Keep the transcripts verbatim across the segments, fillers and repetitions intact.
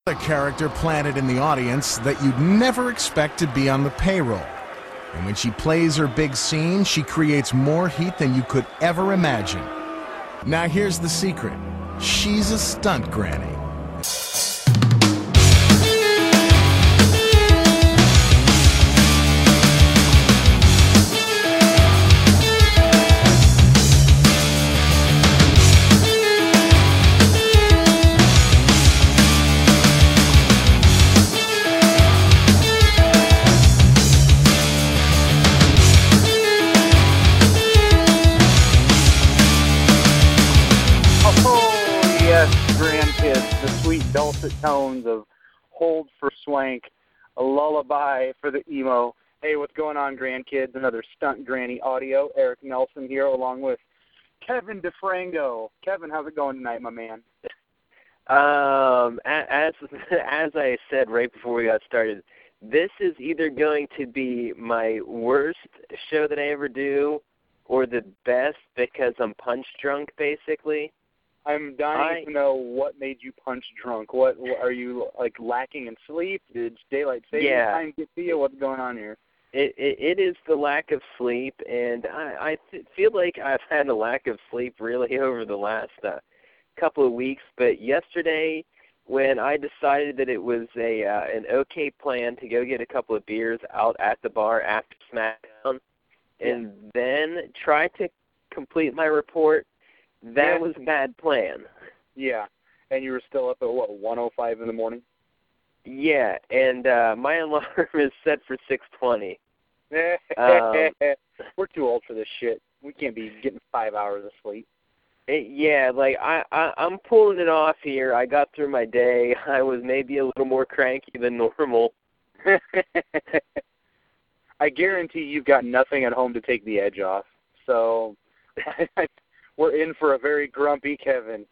A character planted in the audience that you'd never expect to be on the payroll. And when she plays her big scene, she creates more heat than you could ever imagine. Now here's the secret. She's a stunt granny. Grandkids, the sweet dulcet tones of Hold for Swank, a lullaby for the emo. Hey, what's going on, grandkids? Another Stunt Granny audio. Eric Nelson here along with Kevin DeFrango. Kevin, how's it going tonight, my man? Um, as as I said right before we got started, this is either going to be my worst show that I ever do or the best because I'm punch drunk, basically. I'm dying I, to know what made you punch drunk. What, what are you, like, lacking in sleep? Did daylight saving yeah, time get to you? What's going on here? It, it, it is the lack of sleep, and I, I th- feel like I've had a lack of sleep really over the last uh, couple of weeks. But yesterday, when I decided that it was a uh, an okay plan to go get a couple of beers out at the bar after SmackDown, and then try to complete my report, that yeah. was a bad plan. Yeah, and you were still up at, what, one oh five in the morning? Yeah, and uh, my alarm is set for six twenty. um, We're too old for this shit. We can't be getting five hours of sleep. It, yeah, like, I, I, I'm pulling it off here. I got through my day. I was maybe a little more cranky than normal. I guarantee you've got nothing at home to take the edge off. So... We're in for a very grumpy Kevin.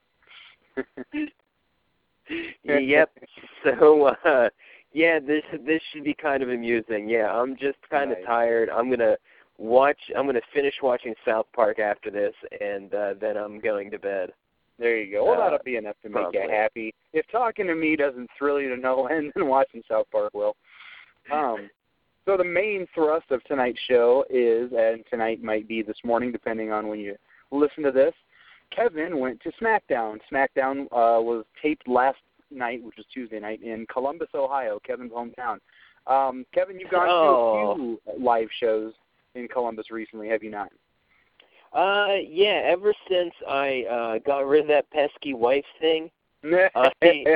Yep. So, uh, yeah, this this should be kind of amusing. Yeah, I'm just kind of nice. tired. I'm gonna watch. I'm gonna finish watching South Park after this, and uh, then I'm going to bed. There you go. Well, uh, that'll be enough to make probably. you happy. If talking to me doesn't thrill you to no end, then watching South Park will. Um. So the main thrust of tonight's show is, and tonight might be this morning, depending on when you listen to this, Kevin went to SmackDown. SmackDown uh, was taped last night, which was Tuesday night, in Columbus, Ohio, Kevin's hometown. Um, Kevin, you've gone oh. to a few live shows in Columbus recently, have you not? Uh, yeah, ever since I uh, got rid of that pesky wife thing, I,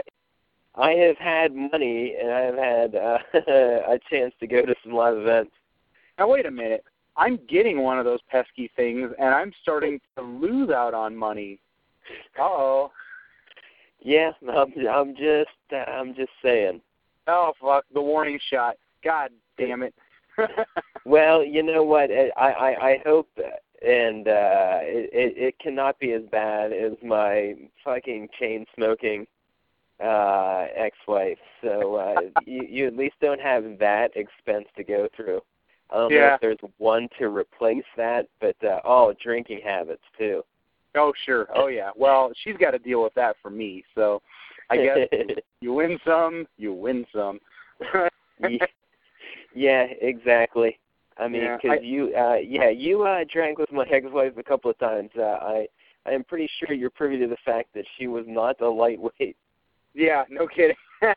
I have had money and I have had uh, a chance to go to some live events. Now, wait a minute. I'm getting one of those pesky things, and I'm starting to lose out on money. Uh-oh. Yeah, I'm, I'm just, uh, I'm just saying. Oh, fuck, the warning shot. God damn it. Well, you know what? I, I, I hope, and uh, it, it, it cannot be as bad as my fucking chain-smoking uh, ex-wife. So uh, you, you at least don't have that expense to go through. I don't yeah. know if there's one to replace that, but, uh, oh, drinking habits, too. Oh, sure. Oh, yeah. Well, she's got to deal with that for me, so I guess you win some, you win some. yeah, yeah, exactly. I mean, because yeah, you, uh, yeah, you uh, drank with my ex-wife a couple of times. Uh, I, I am pretty sure you're privy to the fact that she was not a lightweight. Yeah, no kidding.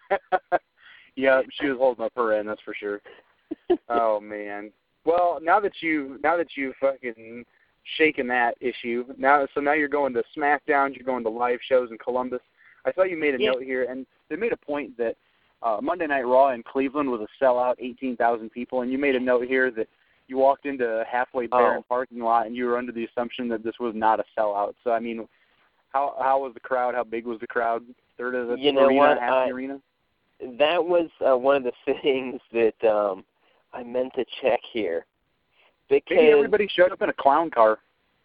Yeah, she was holding up her end, that's for sure. Oh man. Well, now that you now that you've fucking shaken that issue, now so now you're going to SmackDown, you're going to live shows in Columbus. I saw you made a yeah. note here, and they made a point that uh, Monday Night Raw in Cleveland was a sellout, eighteen thousand people, and you made a note here that you walked into a halfway barren oh. parking lot, and you were under the assumption that this was not a sellout. So I mean, how how was the crowd? How big was the crowd? Third of the you know arena, what? half I, the arena. That was uh, one of the things that. Um, I meant to check here. Because maybe everybody showed up in a clown car.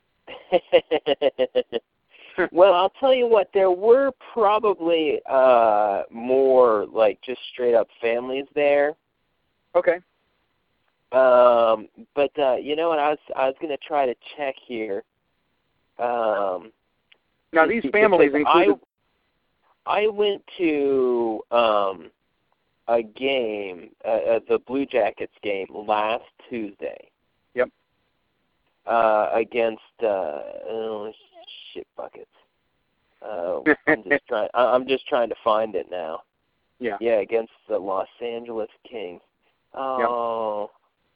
Well, I'll tell you what, there were probably uh, more like just straight up families there. Okay. Um, but uh, you know what? I was I was going to try to check here. Um, now these families included. I went to um, a game, uh, the Blue Jackets game last Tuesday. Yep. Uh, against uh, oh, shit buckets. Uh, I'm just trying. I'm just trying to find it now. Yeah. Yeah, against the Los Angeles Kings. Oh.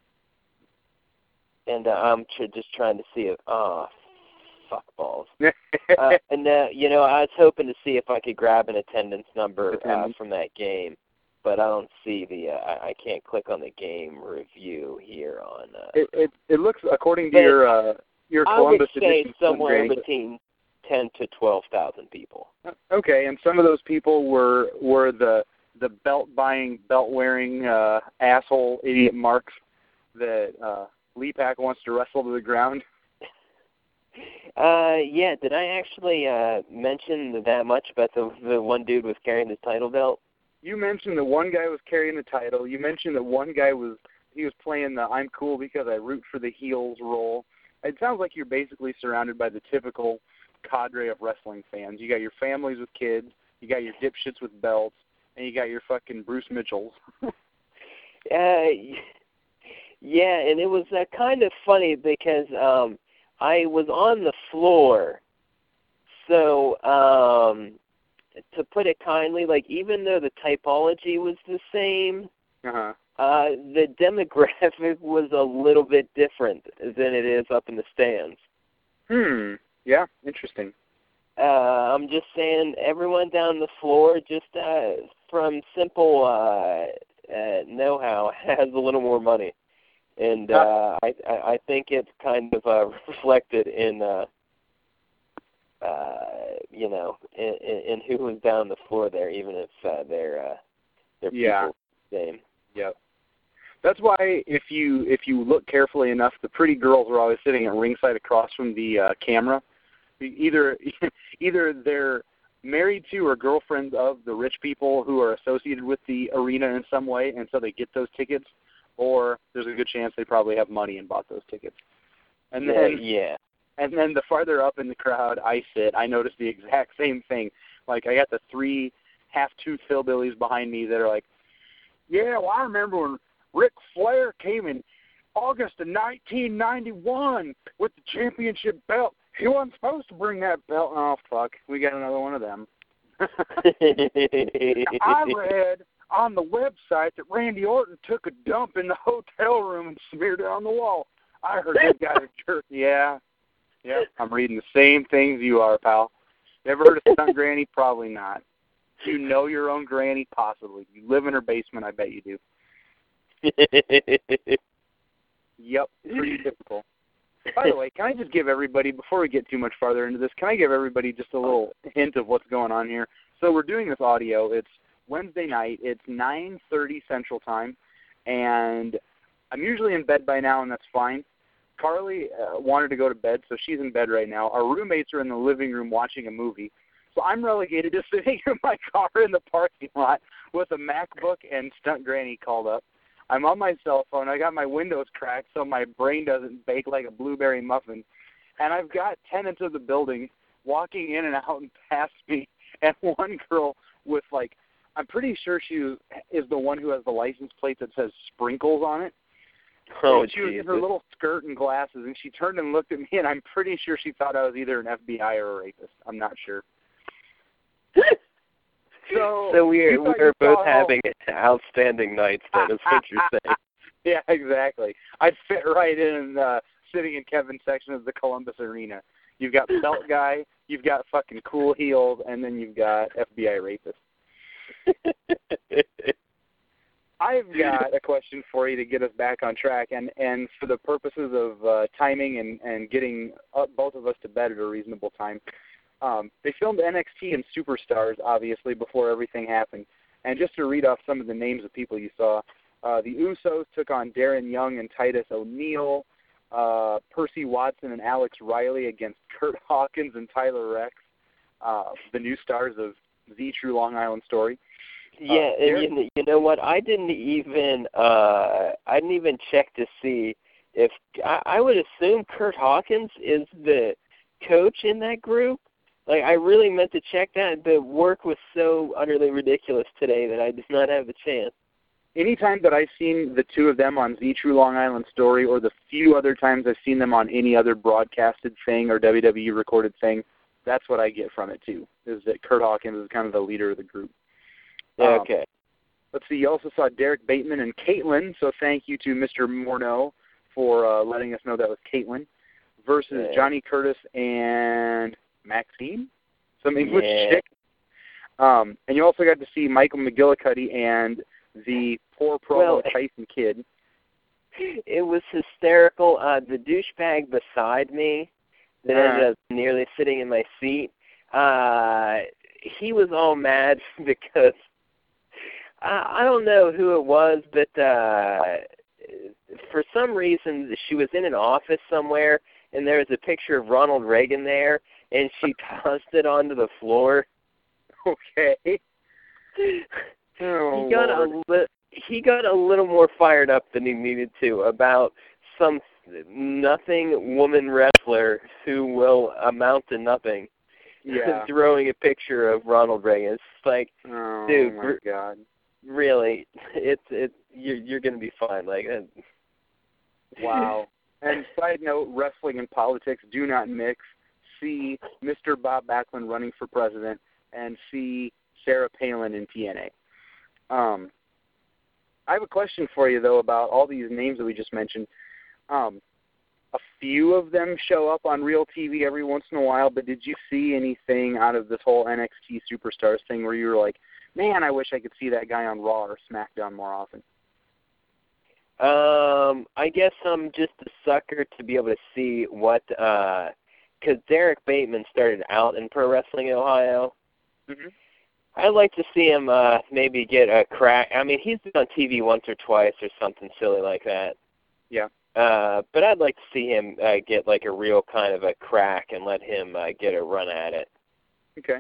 Yep. And uh, I'm tr- just trying to see if. Oh, fuck balls. uh, and uh, you know, I was hoping to see if I could grab an attendance number attendance. Uh, from that game, but I don't see the. Uh, I, I can't click on the game review here on. Uh, it, it it looks according to your uh, your Columbus I would say edition. somewhere between ten to twelve thousand people. Okay, and some of those people were were the the belt buying, belt wearing uh, asshole idiot marks that uh, Leapak wants to wrestle to the ground. Uh, yeah. Did I actually uh, mention that much about the the one dude was carrying his title belt? You mentioned that one guy was carrying the title. You mentioned that one guy was he was playing the "I'm cool because I root for the heels" role. It sounds like you're basically surrounded by the typical cadre of wrestling fans. You got your families with kids, you got your dipshits with belts, and you got your fucking Bruce Mitchells. uh, yeah, and it was uh, kind of funny because um, I was on the floor, so um, to put it kindly, like even though the typology was the same, uh-huh. uh, the demographic was a little bit different than it is up in the stands. Hmm. Yeah, interesting. Uh, I'm just saying, everyone down the floor, just uh, from simple uh, uh, know-how, has a little more money, and uh, I, I think it's kind of uh, reflected in, uh, uh, you know, in, in who was down the floor there, even if uh, they're uh, they're yeah. people the same. Yep. That's why if you if you look carefully enough, the pretty girls are always sitting at ringside across from the uh, camera. Either either they're married to or girlfriends of the rich people who are associated with the arena in some way, and so they get those tickets, or there's a good chance they probably have money and bought those tickets. And then yeah, yeah. And then the farther up in the crowd I sit, I notice the exact same thing. Like I got the three half-toothed hillbillies behind me that are like, yeah, well, I remember when Ric Flair came in August of nineteen ninety-one with the championship belt. He wasn't supposed to bring that belt. Oh, fuck. We got another one of them. I read on the website that Randy Orton took a dump in the hotel room and smeared it on the wall. I heard they got a jerk. Yeah. Yeah, I'm reading the same things you are, pal. You ever heard of Stunt Granny? Probably not. Do you know your own granny? Possibly. You live in her basement? I bet you do. Yep, pretty typical. By the way, can I just give everybody, before we get too much farther into this, can I give everybody just a little hint of what's going on here? So we're doing this audio. It's Wednesday night. It's nine thirty Central Time, and I'm usually in bed by now, and that's fine. Carly uh, wanted to go to bed, so she's in bed right now. Our roommates are in the living room watching a movie. So I'm relegated to sitting in my car in the parking lot with a MacBook and Stunt Granny called up. I'm on my cell phone. I got my windows cracked so my brain doesn't bake like a blueberry muffin. And I've got tenants of the building walking in and out and past me. And one girl with, like, I'm pretty sure she is the one who has the license plate that says sprinkles on it. Oh, she was in her little skirt and glasses, and she turned and looked at me, and I'm pretty sure she thought I was either an F B I or a rapist. I'm not sure. So, so we're we're both saw, having outstanding nights. Then is what you're saying. Yeah, exactly. I'd fit right in, uh, sitting in Kevin's section of the Columbus Arena. You've got belt guy, you've got fucking cool heels, and then you've got F B I rapist. I've got a question for you to get us back on track, and, and for the purposes of uh, timing and, and getting up both of us to bed at a reasonable time. Um, they filmed N X T and Superstars, obviously, before everything happened. And just to read off some of the names of people you saw, uh, the Usos took on Darren Young and Titus O'Neil, uh, Percy Watson and Alex Riley against Kurt Hawkins and Tyler Rex, uh, the new stars of The True Long Island Story. Yeah, uh, and you, you know what? I didn't even uh, I didn't even check to see if I, I would assume Kurt Hawkins is the coach in that group. Like, I really meant to check that. The work was so utterly ridiculous today that I did not have the chance. Anytime that I've seen the two of them on Z True Long Island Story, or the few other times I've seen them on any other broadcasted thing or W W E recorded thing, that's what I get from it too, is that Kurt Hawkins is kind of the leader of the group. Yeah, Um, okay. Let's see, you also saw Derek Bateman and Caitlin, so thank you to Mister Morneau for uh, letting us know that was Caitlin, versus Yeah. Johnny Curtis and Maxine, some English Yeah. chick. Um, and you also got to see Michael McGillicuddy and the poor promo Well, Tyson Kidd. It was hysterical. Uh, the douchebag beside me that Uh-huh. ended up nearly sitting in my seat, uh, he was all mad because I, I don't know who it was, but uh, for some reason she was in an office somewhere, and there was a picture of Ronald Reagan there, and she tossed it onto the floor. Okay. Oh, he got Lord. a li- he got a little more fired up than he needed to about some nothing woman wrestler who will amount to nothing. Yeah. Throwing a picture of Ronald Reagan. It's like, Oh, dude, my r- God. really, it's it. You're you're gonna be fine. Like, uh, Wow. And side note, wrestling and politics do not mix. See Mister Bob Backlund running for president, and see Sarah Palin in T N A. Um, I have a question for you, though, about all these names that we just mentioned. Um, a few of them show up on real T V every once in a while, but did you see anything out of this whole N X T Superstars thing where you were like, man, I wish I could see that guy on Raw or SmackDown more often? um, I guess I'm just a sucker to be able to see what, because Derek Bateman started out in pro wrestling in Ohio. Mm-hmm. I'd like to see him uh, maybe get a crack. I mean, he's been on T V once or twice or something silly like that. Yeah. Uh, but I'd like to see him uh, get like a real kind of a crack and let him uh, get a run at it. Okay.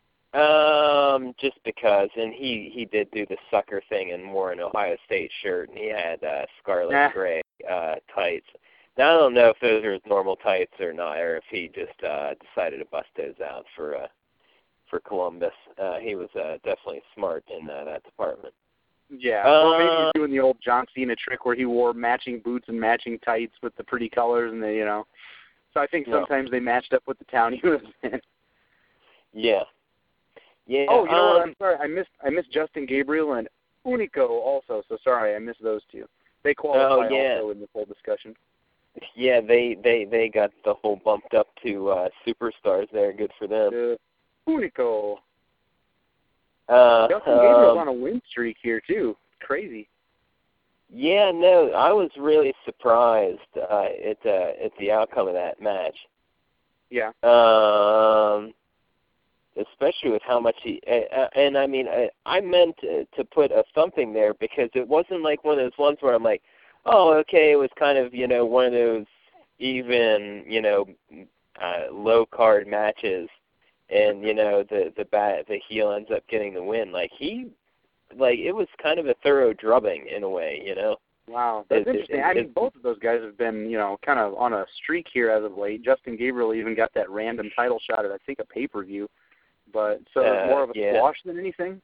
Um, just because, and he he did do the sucker thing and wore an Ohio State shirt, and he had uh, scarlet Nah. and gray uh, tights. Now I don't know if those are his normal tights or not, or if he just uh, decided to bust those out for uh, for Columbus. Uh, he was uh, definitely smart in uh, that department. Yeah. Or maybe Uh, he's doing the old John Cena trick where he wore matching boots and matching tights with the pretty colors, and they, you know. So I think No. sometimes they matched up with the town he was in. Yeah. Yeah. Oh, you know what? um, I'm sorry. I missed I missed Justin Gabriel and Unico also. So sorry, I missed those two. They qualify Oh, yeah. also in this whole discussion. Yeah, they, they, they got the whole bumped up to uh, superstars there. Good for them. Uh, Unico. Uh, Justin Gabriel's um, on a win streak here too. Crazy. Yeah, no, I was really surprised uh, at uh, at the outcome of that match. Yeah. Um, especially with how much he uh, and I mean I, I meant to, to put a thumping there because it wasn't like one of those ones where I'm like, oh, okay, it was kind of you know one of those even you know uh, low card matches, and you know the the bat the heel ends up getting the win. Like he. Like, it was kind of a thorough drubbing in a way, you know? Wow, that's It- it- interesting. it- I mean, it- both of those guys have been, you know, kind of on a streak here as of late. Justin Gabriel even got that random title shot at, I think, a pay-per-view. But so Uh, more of a yeah. squash than anything?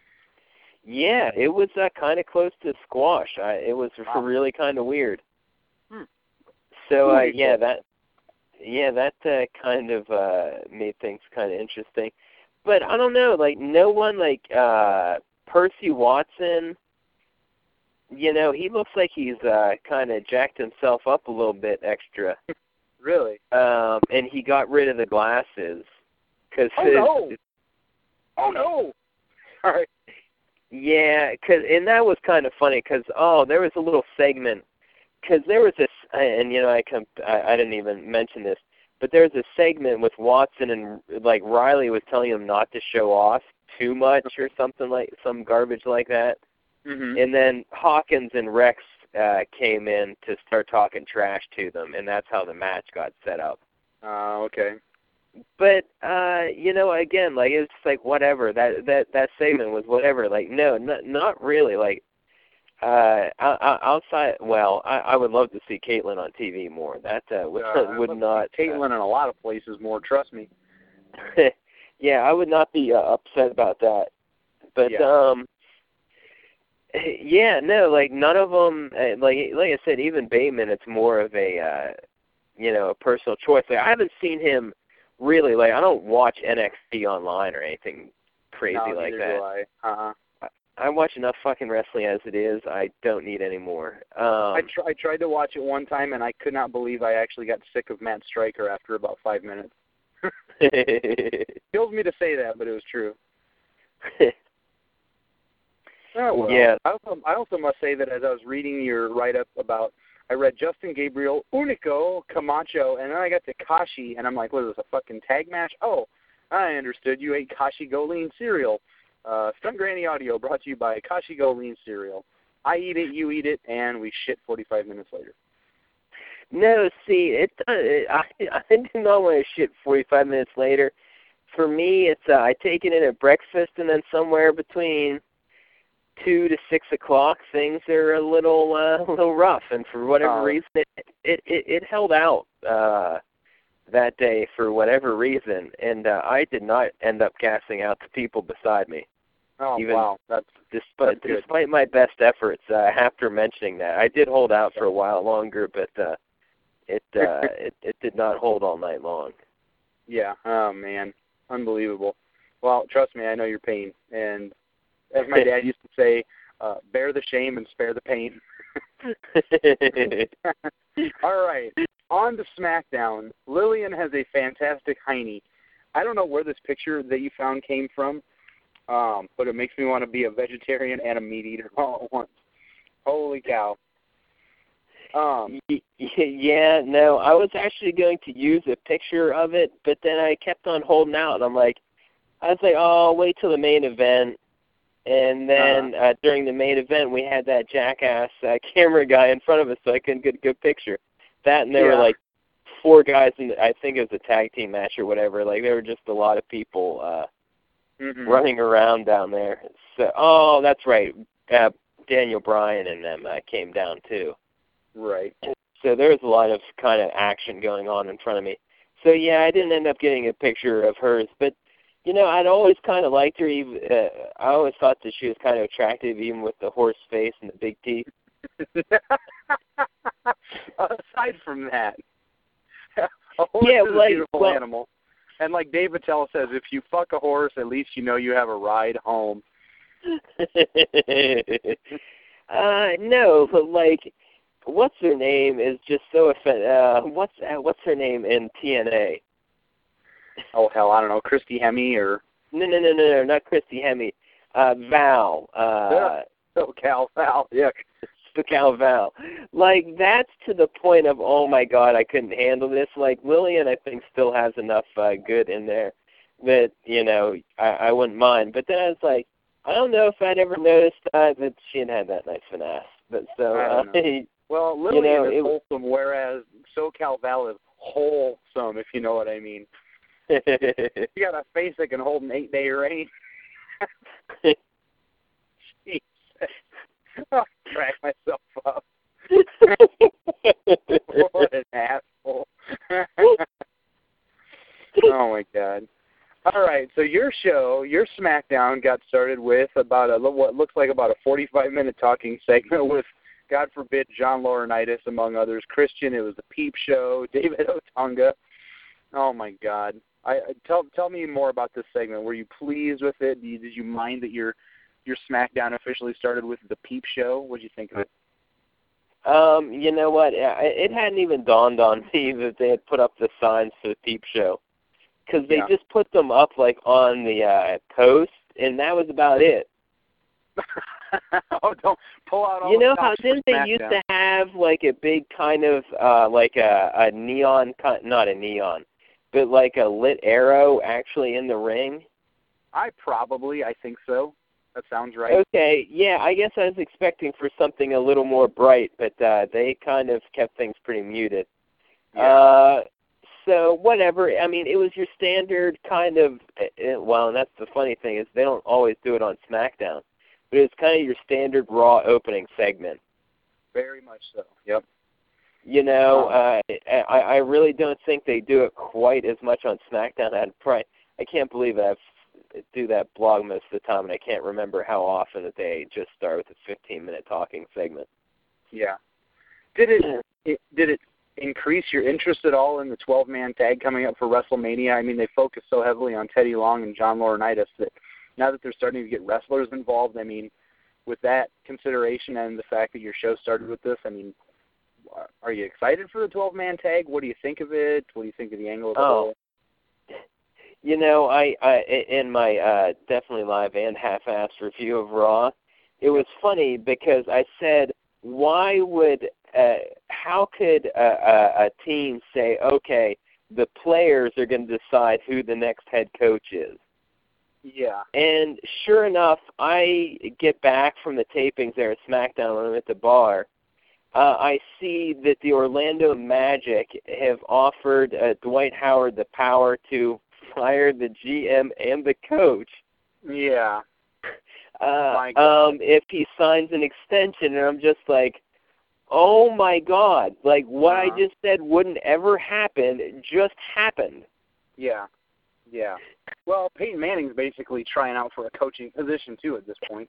Yeah, it was uh, kind of close to squash. I, it was Wow. really kind of weird. Hmm. So, uh, Really yeah, cool. that yeah, that uh, kind of uh, made things kind of interesting. But I don't know, like, no one, like, uh, Percy Watson, you know, he looks like he's uh, kind of jacked himself up a little bit extra. Really? Um, and he got rid of the glasses. Cause Oh, his, no. Oh, no. All right. Yeah, cause, and that was kind of funny because, oh, there was a little segment. Because there was this, and, you know, I, com- I I didn't even mention this, but there was a segment with Watson and, like, Riley was telling him not to show off too much or something like, some garbage like that. Mm-hmm. And then Hawkins and Rex uh, came in to start talking trash to them, and that's how the match got set up. Uh, okay. But uh, you know, again, like it's just like whatever. That that that segment was whatever. Like no, not not really. Like uh, outside. Well, I, I would love to see Caitlyn on T V more. That uh, would Uh, would let's not. see Caitlyn in a lot of places more, trust me. Yeah, I would not be uh, upset about that. But Yeah. um, yeah, no, like none of them. Like like I said, even Bateman, it's more of a uh, you know a personal choice. Like I haven't seen him really. Like I don't watch N X T online or anything crazy no, like neither that. do I. Uh-huh. I watch enough fucking wrestling as it is. I don't need any more. Um, I, tr- I tried to watch it one time, and I could not believe I actually got sick of Matt Stryker after about five minutes. Kills me to say that, but it was true. Oh, well. Yeah. I also, I also must say that as I was reading your write-up about, I read Justin Gabriel, Unico, Camacho, and then I got to Kashi, and I'm like, what is this, a fucking tag match? Oh, I understood. You ate Kashi Go Lean cereal. Uh, Stunt Granny Audio brought to you by Kashi Go Lean cereal. I eat it, you eat it, and we shit forty-five minutes later. No, see, it, it I I do not want to shit forty-five minutes later. For me, it's uh, I take it in at breakfast, and then somewhere between two to six o'clock, things are a little uh, a little rough, and for whatever Oh. reason, it it, it it held out uh, that day for whatever reason, and uh, I did not end up gassing out the people beside me. Oh, Even wow. That's despite That's good. despite my best efforts, uh, after mentioning that, I did hold out for a while longer, but uh, it, uh, it it did not hold all night long. Yeah. Oh, man. Unbelievable. Well, trust me, I know your pain. And as my dad used to say, uh, bear the shame and spare the pain. All right. On to SmackDown. Lillian has a fantastic hiney. I don't know where this picture that you found came from, um, but it makes me want to be a vegetarian and a meat eater all at once. Holy cow. Um, Yeah, no, I was actually going to use a picture of it, but then I kept on holding out. I'm like, I was like, oh, I'll wait till the main event. And then Uh-huh. uh, during the main event, we had that jackass uh, camera guy in front of us, so I couldn't get a good picture. That, and there Yeah. were like four guys, in the, I think it was a tag team match or whatever. Like there were just a lot of people uh, mhm. running around down there. So, oh, that's right. Uh, Daniel Bryan and them uh, came down too. Right. So there was a lot of kind of action going on in front of me. So yeah, I didn't end up getting a picture of hers, but you know, I'd always kind of liked her. Even, uh, I always thought that she was kind of attractive, even with the horse face and the big teeth. Aside from that, a horse Yeah, is a like, beautiful well- animal. And like Dave Attell says, if you fuck a horse, at least you know you have a ride home. uh, no, but like, what's her name is just so offend. Uh, what's uh, what's her name in T N A? Oh, hell, I don't know, Christy Hemme or No, no, no, no, no, not Christy Hemme. Uh, Val. Uh, oh, Cal Val. Yuck. Cal Val. Like, that's to the point of, oh my God, I couldn't handle this. Like, Lillian, I think, still has enough uh, good in there that, you know, I, I wouldn't mind. But then I was like, I don't know if I'd ever noticed uh, that she had had that nice of an ass. But so, I uh, don't know. Well, Lillian know, is it- wholesome, whereas SoCal Val is wholesome, if you know what I mean. You got a face that can hold an eight-day rain. Jesus. I'll crack myself up. What an asshole. Oh, my God. All right, so your show, your SmackDown got started with about a what looks like about a forty-five minute talking segment with, God forbid, John Laurinaitis, among others. Christian, it was the Peep Show, David Otunga. Oh, my God. I, I tell tell me more about this segment. Were you pleased with it? Did you, did you mind that your your SmackDown officially started with the Peep Show? What did you think of it? Um, you know what? It hadn't even dawned on me that they had put up the signs for the Peep Show, because they Yeah. just put them up like on the uh, post, and that was about it. Oh, don't pull out all You the know how stops for didn't they used SmackDown. to have like a big kind of uh, like a, a neon, not a neon, but like a lit arrow actually in the ring? I probably, I think so. That sounds right. Okay, yeah, I guess I was expecting for something a little more bright, but uh, they kind of kept things pretty muted. Yeah. Uh, so whatever. I mean, it was your standard kind of. Uh, well, and that's the funny thing is they don't always do it on SmackDown, but it's kind of your standard Raw opening segment. Very much so. Yep. You know, uh, I, I really don't think they do it quite as much on SmackDown. I'd probably, I can't believe I do that blog most of the time, and I can't remember how often that they just start with a fifteen-minute talking segment. Yeah. Did it, it did it increase your interest at all in the twelve-man tag coming up for WrestleMania? I mean, they focus so heavily on Teddy Long and John Laurinaitis that now that they're starting to get wrestlers involved, I mean, with that consideration and the fact that your show started with this, I mean, are you excited for the twelve-man tag? What do you think of it? What do you think of the angle of the Oh. whole? You know, I, I in my uh, definitely live and half-assed review of Raw, it was funny because I said, why would, uh, how could a, a, a team say, okay, the players are going to decide who the next head coach is? Yeah. And sure enough, I get back from the tapings there at SmackDown when I'm at the bar. Uh, I see that the Orlando Magic have offered uh, Dwight Howard the power to fire the G M and the coach. Yeah. Uh, um, if he signs an extension, and I'm just like, oh my God! Like what uh-huh. I just said wouldn't ever happen just happened. Yeah. Yeah. Well, Peyton Manning's basically trying out for a coaching position too at this point.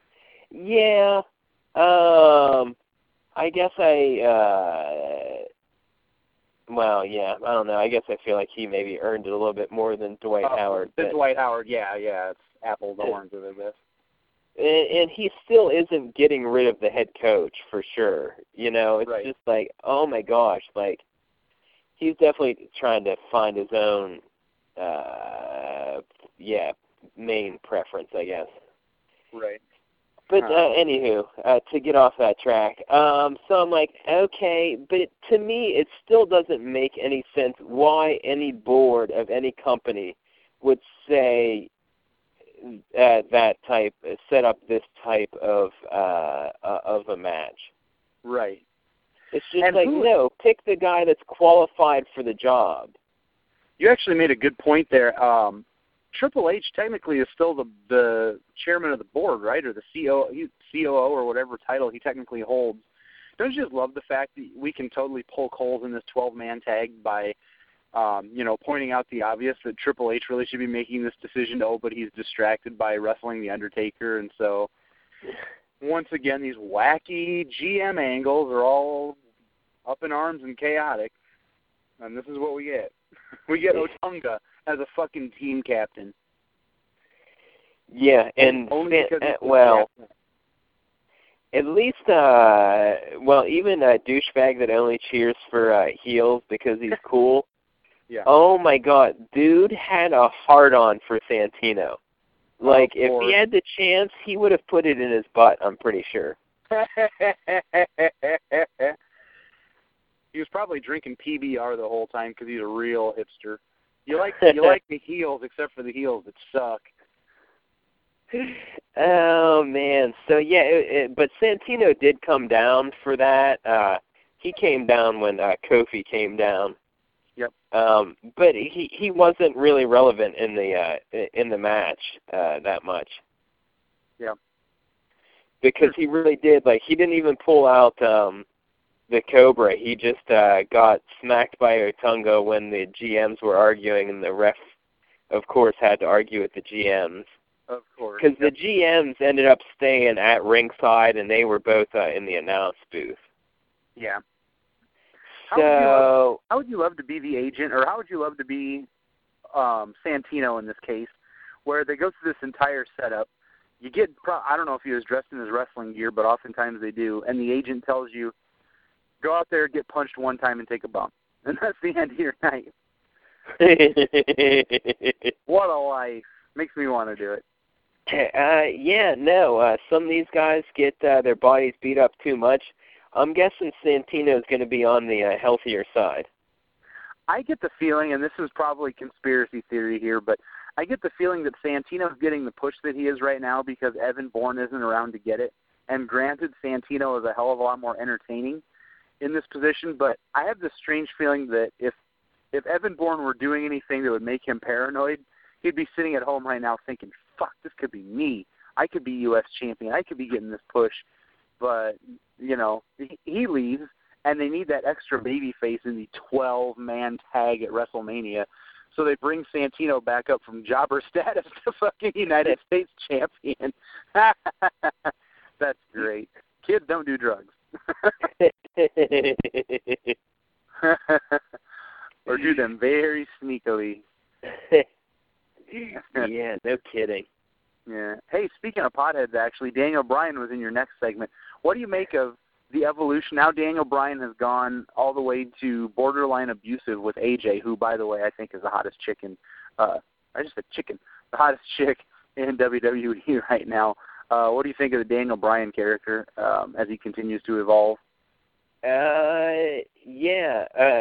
Yeah. Um. I guess I. Uh, Well, yeah, I don't know. I guess I feel like he maybe earned it a little bit more than Dwight uh, Howard. The but, Dwight Howard, yeah, yeah, it's apples and oranges, I guess. And, and he still isn't getting rid of the head coach for sure. You know, it's right. just like, oh my gosh, like he's definitely trying to find his own, uh, yeah, main preference, I guess. Right. But huh. uh, anywho, uh, to get off that track, um, so I'm like, okay, but it, to me, it still doesn't make any sense why any board of any company would say uh, that type, set up this type of uh, uh, of a match. Right. It's just and like, who, no, pick the guy that's qualified for the job. You actually made a good point there. Um, Triple H technically is still the the chairman of the board, right, or the C O O or whatever title he technically holds. Don't you just love the fact that we can totally poke holes in this twelve-man tag by, um, you know, pointing out the obvious that Triple H really should be making this decision, oh, but he's distracted by wrestling The Undertaker, and so once again these wacky G M angles are all up in arms and chaotic, and this is what we get. We get Otunga as a fucking team captain. Yeah, and only because uh, well, at least, uh, well, even a douchebag that only cheers for uh, heels because he's cool. Yeah. Oh my God, dude had a hard-on for Santino. Like, oh, if he had the chance, he would have put it in his butt. I'm pretty sure. He was probably drinking P B R the whole time because he's a real hipster. You like you like the heels, except for the heels that suck. Oh man, so yeah, it, it, but Santino did come down for that. Uh, he came down when uh, Kofi came down. Yep. Um, but he he wasn't really relevant in the uh, in the match uh, that much. Yeah. Because he really did, like, he didn't even pull out um, the Cobra. He just uh, got smacked by Otunga when the G Ms were arguing, and the ref, of course, had to argue with the G Ms. Of course. Because yep. the G Ms ended up staying at ringside, and they were both uh, in the announce booth. Yeah. So, how would, love, how would you love to be the agent, or how would you love to be um, Santino in this case, where they go through this entire setup? You get, I don't know if he was dressed in his wrestling gear, but oftentimes they do, and the agent tells you, go out there, get punched one time, and take a bump. And that's the end of your night. What a life. Makes me want to do it. Uh, yeah, no, uh, some of these guys get uh, their bodies beat up too much. I'm guessing Santino's going to be on the uh, healthier side. I get the feeling, and this is probably conspiracy theory here, but I get the feeling that Santino's getting the push that he is right now because Evan Bourne isn't around to get it. And granted, Santino is a hell of a lot more entertaining in this position, but I have this strange feeling that if if Evan Bourne were doing anything that would make him paranoid, he'd be sitting at home right now thinking, fuck, this could be me. I could be U S champion. I could be getting this push. But, you know, he leaves, and they need that extra baby face in the twelve-man tag at WrestleMania. so they bring Santino back up from jobber status to fucking United States champion. That's great. Kids don't do drugs. Or do them very sneakily. Yeah, no kidding. Yeah. Hey, speaking of potheads, actually, Daniel Bryan was in your next segment. What do you make of the evolution? Now Daniel Bryan has gone all the way to borderline abusive with A J, who, by the way, I think is the hottest chicken. Uh, I just said chicken. The hottest chick in W W E right now. Uh, what do you think of the Daniel Bryan character um, as he continues to evolve? Uh, yeah. Uh,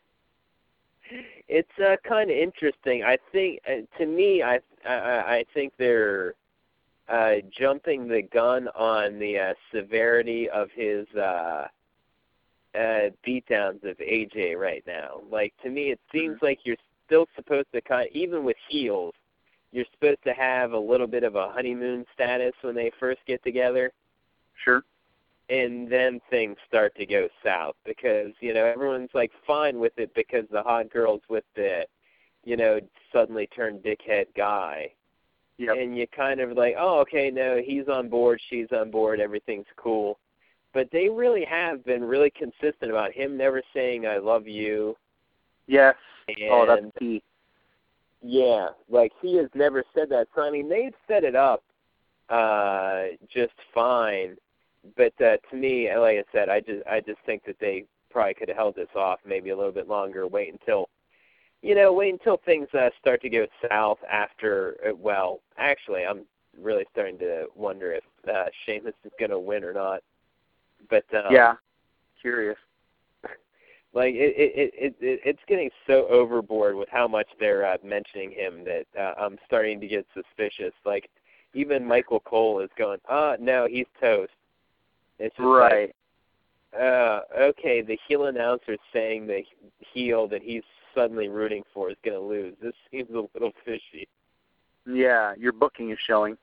it's uh, kind of interesting. I think, uh, to me, I, I I think they're uh, jumping the gun on the uh, severity of his uh, uh, beatdowns of A J right now. Like, to me, it seems like you're still supposed to kind of, even with heels, you're supposed to have a little bit of a honeymoon status when they first get together. Sure. And then things start to go south because, you know, everyone's, like, fine with it because the hot girl's with the, you know, suddenly turned dickhead guy. Yep. And you kind of like, oh, okay, no, he's on board, she's on board, everything's cool. But they really have been really consistent about him never saying I love you. Yes. And, oh, that's key. Yeah, like he has never said that. So, I mean, they've set it up uh, just fine. But uh, to me, like I said, I just I just think that they probably could have held this off maybe a little bit longer. Wait until, you know, wait until things uh, start to go south after. Uh, well, actually, I'm really starting to wonder if uh, Sheamus is going to win or not. But um, yeah, curious. Like it, it, it, it, it's getting so overboard with how much they're uh, mentioning him that uh, I'm starting to get suspicious. Like even Michael Cole is going, oh no, he's toast. It's just right. like, uh, okay, the heel announcer saying the heel that he's suddenly rooting for is going to lose. This seems a little fishy. Yeah, your booking is showing.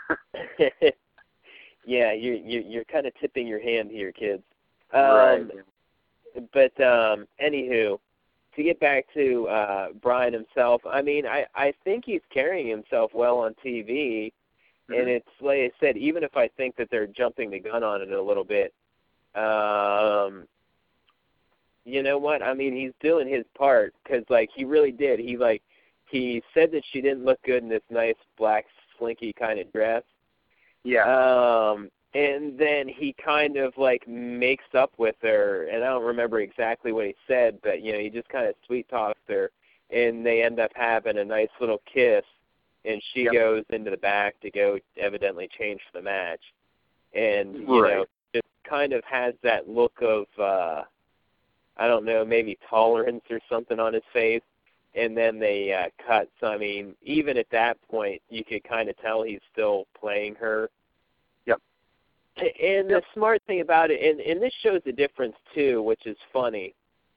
Yeah, you're you're, you're kind of tipping your hand here, kids. Um, right. But um, anywho, to get back to uh, Bryan himself, I mean, I, I think he's carrying himself well on T V. Mm-hmm. And it's, like I said, even if I think that they're jumping the gun on it a little bit, um, you know what? I mean, he's doing his part because, like, he really did. He, like, he said that she didn't look good in this nice black slinky kind of dress. Yeah. Um, and then he kind of, like, makes up with her, and I don't remember exactly what he said, but, you know, he just kind of sweet-talks her, and they end up having a nice little kiss. And she yep. goes into the back to go evidently change for the match. And, you right. know, just kind of has that look of, uh, I don't know, maybe tolerance or something on his face. And then they uh, cut. So, I mean, even at that point, you could kind of tell he's still playing her. Yep. And the smart thing about it, and, and this shows the difference, too, which is funny,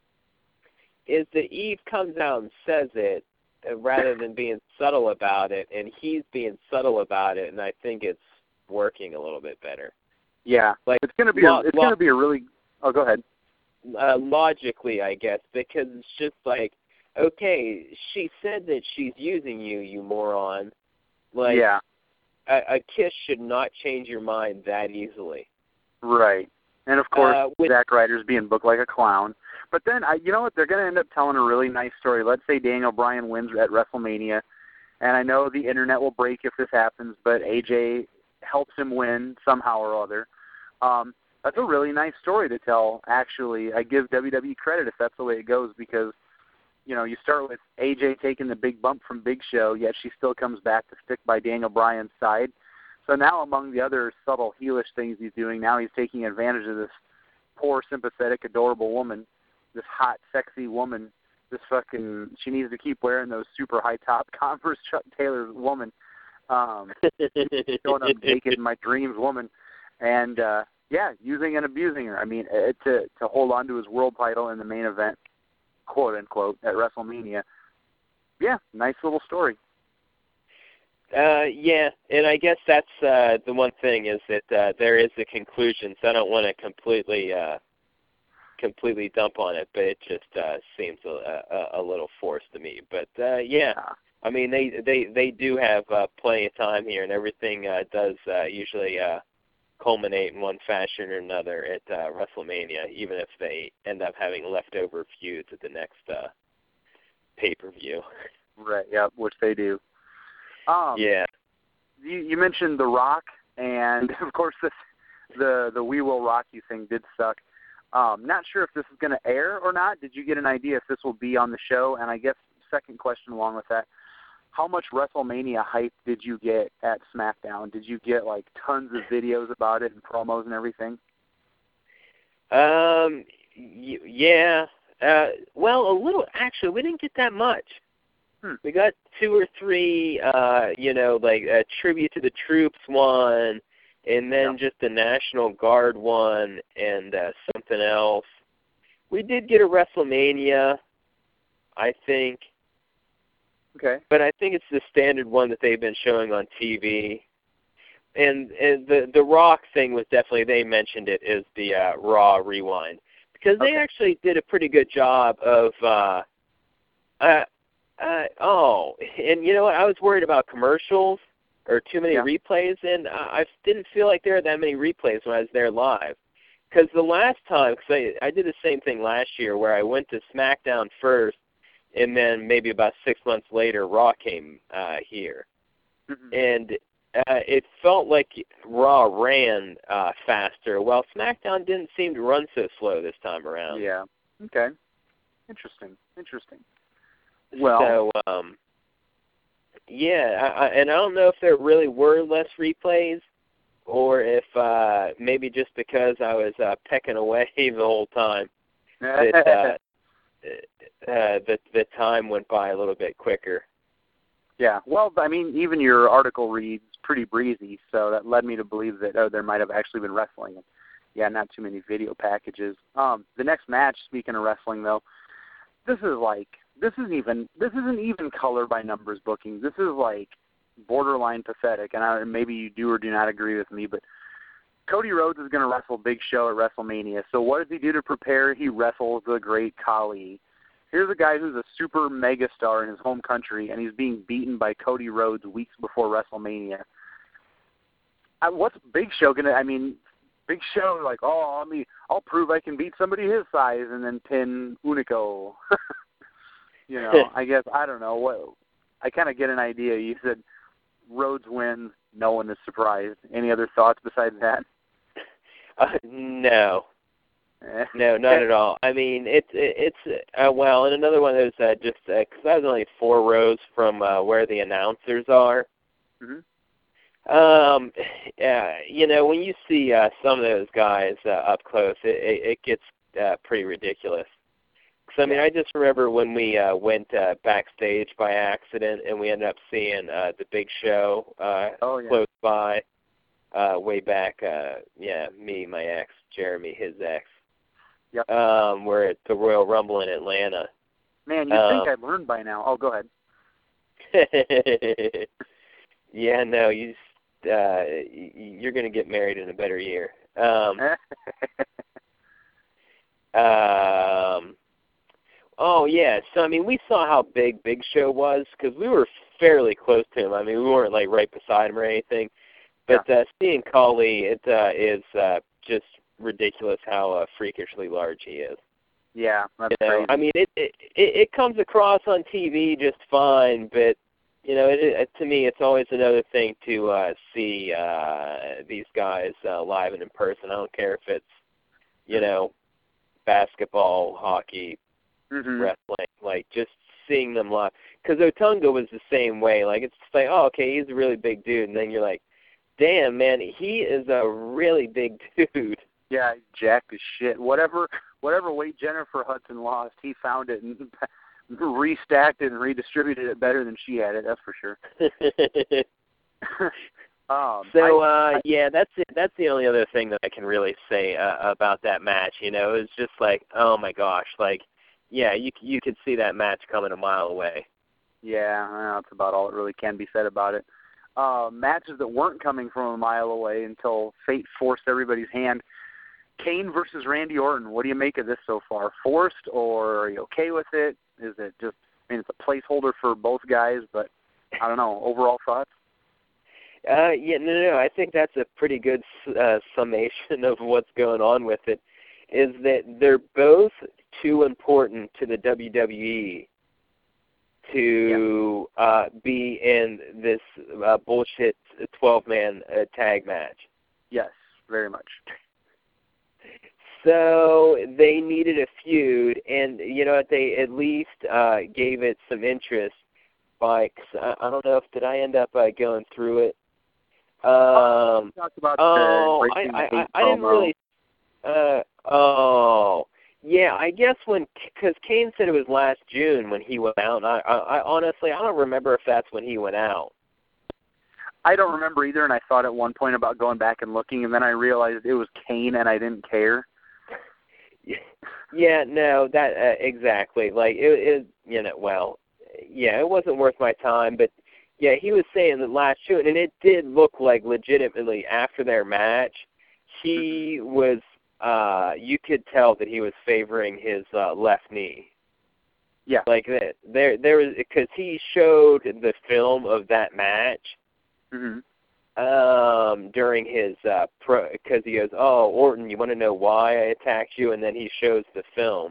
is that Eve comes out and says it, rather than being subtle about it, and he's being subtle about it, and I think it's working a little bit better. Yeah, like it's gonna be lo- a, it's lo- gonna be a really. Oh, go ahead. Uh, logically, I guess, because it's just like, okay, she said that she's using you, you moron. Like, yeah, a, a kiss should not change your mind that easily. Right, and of course, uh, with, Zack Ryder's being booked like a clown. But then, I, you know what, they're going to end up telling a really nice story. Let's say Daniel Bryan wins at WrestleMania, and I know the internet will break if this happens, but A J helps him win somehow or other. Um, that's a really nice story to tell, actually. I give W W E credit if that's the way it goes because, you know, you start with A J taking the big bump from Big Show, yet she still comes back to stick by Daniel Bryan's side. So now among the other subtle heelish things he's doing, now he's taking advantage of this poor, sympathetic, adorable woman. This hot, sexy woman, this fucking, she needs to keep wearing those super high-top Converse Chuck Taylor woman. Um, showing up naked in my dreams woman. And, uh, yeah, using and abusing her. I mean, uh, to to hold on to his world title in the main event, quote-unquote, at WrestleMania. Yeah, nice little story. Uh, yeah, and I guess that's uh, the one thing is that uh, there is a conclusion, so I don't want to completely... Uh, completely dump on it, but it just uh, seems a, a, a little forced to me. But uh, yeah, I mean they they they do have uh, plenty of time here, and everything uh, does uh, usually uh, culminate in one fashion or another at uh, WrestleMania, even if they end up having leftover feuds at the next uh, pay-per-view. Right. Yeah, which they do. Um, yeah. You, you mentioned The Rock, and of course this the the We Will Rock You thing did suck. Um, not sure if this is going to air or not. Did you get an idea if this will be on the show? And I guess second question along with that, how much WrestleMania hype did you get at SmackDown? Did you get like tons of videos about it and promos and everything? Um. Y- yeah. Uh. Well, a little. Actually, we didn't get that much. Hmm. We got two or three. Uh. You know, like a tribute to the troops one, and then yeah. just the National Guard one, and uh, something else. We did get a WrestleMania, I think. Okay. But I think it's the standard one that they've been showing on T V. And, and the the Rock thing was definitely, they mentioned it as the uh, Raw Rewind. Because they okay. actually did a pretty good job of, uh, uh, uh, oh, and you know what, I was worried about commercials or too many yeah. replays, and I didn't feel like there were that many replays when I was there live. Because the last time, because I, I did the same thing last year where I went to SmackDown first, and then maybe about six months later, Raw came uh, here. Mm-hmm. And uh, it felt like Raw ran uh, faster, while SmackDown didn't seem to run so slow this time around. Yeah. Okay. Interesting. Interesting. Well, so, um, yeah, I, I, and I don't know if there really were less replays, or if uh, maybe just because I was uh, pecking away the whole time, that uh, uh, the the time went by a little bit quicker. Yeah, well, I mean, even your article reads pretty breezy, so that led me to believe that oh, there might have actually been wrestling. Yeah, not too many video packages. Um, the next match, speaking of wrestling, though, this is like this isn't even this isn't even color by numbers booking. This is like borderline pathetic, and I, maybe you do or do not agree with me, but Cody Rhodes is going to wrestle Big Show at WrestleMania. So what does he do to prepare? He wrestles the Great Khali. Here's a guy who's a super mega star in his home country, and he's being beaten by Cody Rhodes weeks before WrestleMania. I, what's Big Show going to, I mean, Big Show, like, oh, I mean, I'll prove I can beat somebody his size and then pin Unico. you know, I guess, I don't know. What I kind of get an idea. You said Rhodes wins, no one is surprised. Any other thoughts besides that? Uh, no. No, not at all. I mean, it's it's uh, well, and another one is uh, just because uh, I was only four rows from uh, where the announcers are. Mm-hmm. Um, yeah, you know, when you see uh, some of those guys uh, up close, it, it, it gets uh, pretty ridiculous. Because I mean, I just remember when we uh, went uh, backstage by accident, and we ended up seeing uh, the Big Show uh, oh, yeah. close by, uh, way back. Uh, yeah, me, my ex, Jeremy, his ex. Yep. Um, we're at the Royal Rumble in Atlanta. Man, you'd um, think I'd learned by now. Oh, go ahead. yeah, no, you, uh, you're going to get married in a better year. Um, um, oh, yeah, so, I mean, we saw how big Big Show was because we were fairly close to him. I mean, we weren't, like, right beside him or anything. But yeah. uh, seeing Khali, it uh, is uh, just ridiculous how uh, freakishly large he is. Yeah, that's you know, crazy. I mean, it, it it comes across on T V just fine, but you know, it, it, to me, it's always another thing to uh, see uh, these guys uh, live and in person. I don't care if it's you know, basketball, hockey, mm-hmm. wrestling, like just seeing them live. Because Otunga was the same way. Like it's just like, oh, okay, he's a really big dude, and then you're like, damn, man, he is a really big dude. Yeah, he's jacked as shit. Whatever whatever weight Jennifer Hudson lost, he found it and restacked it and redistributed it better than she had it, that's for sure. um, so, I, uh, yeah, that's it. That's the only other thing that I can really say uh, about that match. You know, it was just like, oh, my gosh. Like, yeah, you you could see that match coming a mile away. Yeah, well, that's about all that really can be said about it. Uh, matches that weren't coming from a mile away until fate forced everybody's hand. Kane versus Randy Orton. What do you make of this so far? Forced, or are you okay with it? Is it just, I mean, it's a placeholder for both guys, but I don't know. Overall thoughts? Uh, yeah, no, no, no. I think that's a pretty good uh, summation of what's going on with it, is that they're both too important to the W W E to yeah. uh, be in this uh, bullshit twelve-man uh, tag match. Yes, very much. So they needed a feud, and, you know, they at least uh, gave it some interest by, cause I, I don't know if, did I end up uh, going through it? Um, talked about oh, the I, I, I, I didn't really, uh, oh, yeah, I guess when, because Kane said it was last June when he went out, and I, I, I honestly, I don't remember if that's when he went out. I don't remember either, and I thought at one point about going back and looking, and then I realized it was Kane, and I didn't care. Yeah, no, that uh, exactly. Like it, it, you know, well, yeah, it wasn't worth my time. But yeah, he was saying that last June, and it did look like legitimately after their match, he was. Uh, you could tell that he was favoring his uh, left knee. Yeah, like that. There, there was because he showed the film of that match. Mm-hmm. Um, during his, uh, pro, because he goes, oh, Orton, you want to know why I attacked you? And then he shows the film.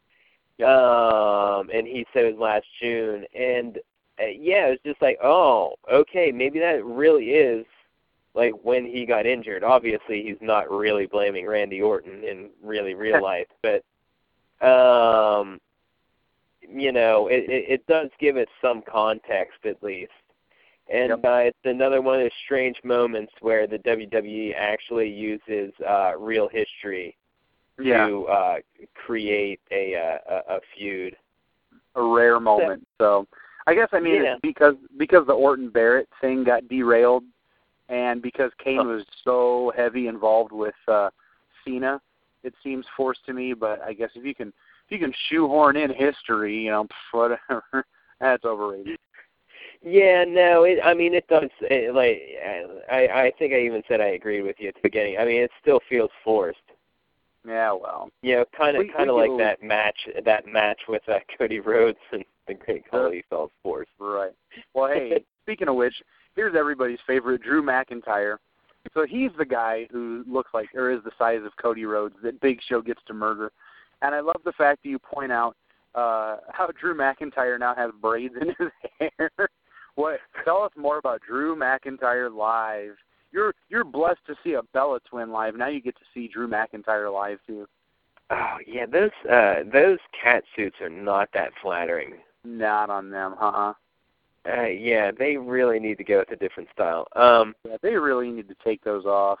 Um, and he said it was last June. And, uh, yeah, it was just like, oh, okay, maybe that really is, like, when he got injured. Obviously, he's not really blaming Randy Orton in really real life. But, um, you know, it, it, it does give it some context at least. And yep. uh, it's another one of those strange moments where the W W E actually uses uh, real history yeah. to uh, create a, a a feud. A rare moment. So, I guess I mean yeah. it's because because the Orton Barrett thing got derailed, and because Kane oh. was so heavy involved with uh, Cena, it seems forced to me. But I guess if you can if you can shoehorn in history, you know, whatever, that's overrated. Yeah, no, it, I mean, it does, it, like, I, I think I even said I agreed with you at the beginning. I mean, it still feels forced. Yeah, well. You know, kind of kind of like do. that match, that match with uh, Cody Rhodes and the Great Khali felt forced. Right. Well, hey, speaking of which, here's everybody's favorite, Drew McIntyre. So he's the guy who looks like, or is the size of Cody Rhodes that Big Show gets to murder. And I love the fact that you point out uh, how Drew McIntyre now has braids in his hair. What? Tell us more about Drew McIntyre live. You're you're blessed to see a Bella Twin live. Now you get to see Drew McIntyre live too. Oh yeah, those uh, those cat suits are not that flattering. Not on them, huh? Uh, yeah, they really need to go with a different style. Um, yeah, they really need to take those off.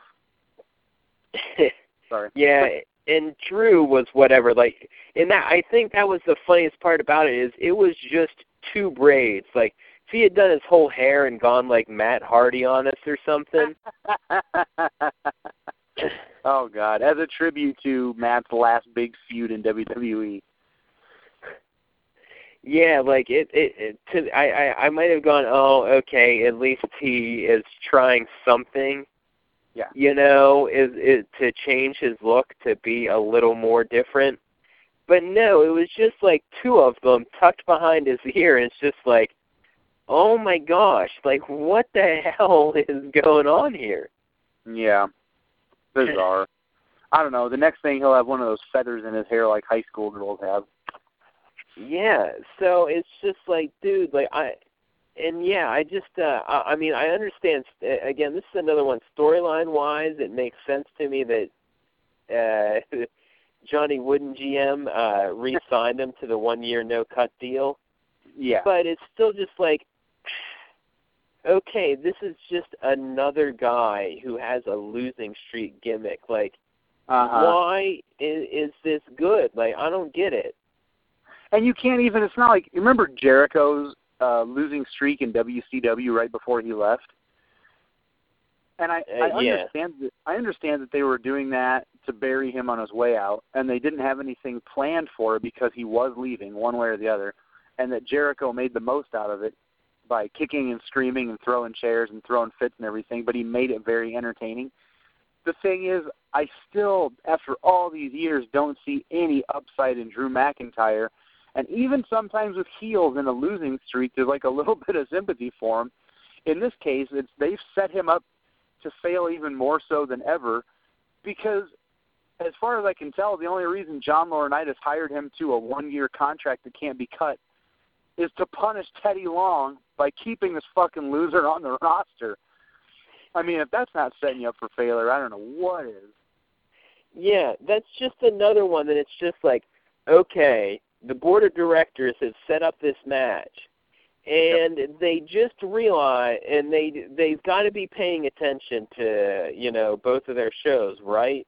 Sorry. Yeah, and Drew was whatever. Like, and that I think that was the funniest part about it is it was just two braids. Like, if he had done his whole hair and gone like Matt Hardy on us or something. Oh God! As a tribute to Matt's last big feud in W W E. Yeah, like it. It. it to, I. I. I might have gone. Oh, okay. At least he is trying something. Yeah. You know, is is to change his look to be a little more different. But no, it was just like two of them tucked behind his ear, and it's just like, oh my gosh, like what the hell is going on here? Yeah. Bizarre. I don't know. The next thing he'll have one of those feathers in his hair like high school girls have. Yeah. So it's just like, dude, like I, and yeah, I just, uh, I, I mean, I understand. Again, this is another one. Storyline wise, it makes sense to me that uh, Johnny Wooden G M uh, re-signed him to the one-year no-cut deal. Yeah. But it's still just like, okay, this is just another guy who has a losing streak gimmick. Like, uh-huh. why is, is this good? Like, I don't get it. And you can't even, it's not like, you remember Jericho's uh, losing streak in W C W right before he left? And I, uh, I yeah. understand that I understand that they were doing that to bury him on his way out, and they didn't have anything planned for it because he was leaving one way or the other, and that Jericho made the most out of it by kicking and screaming and throwing chairs and throwing fits and everything, but he made it very entertaining. the thing is, I still, after all these years, don't see any upside in Drew McIntyre. And even sometimes with heels in a losing streak, there's like a little bit of sympathy for him. In this case, it's they've set him up to fail even more so than ever because, as far as I can tell, the only reason John Laurinaitis hired him to a one-year contract that can't be cut is to punish Teddy Long by keeping this fucking loser on the roster. I mean, if that's not setting you up for failure, I don't know what is. Yeah, that's just another one that it's just like, okay, the board of directors has set up this match, and yep. they just realize, and they, they've got to be paying attention to, you know, both of their shows, right?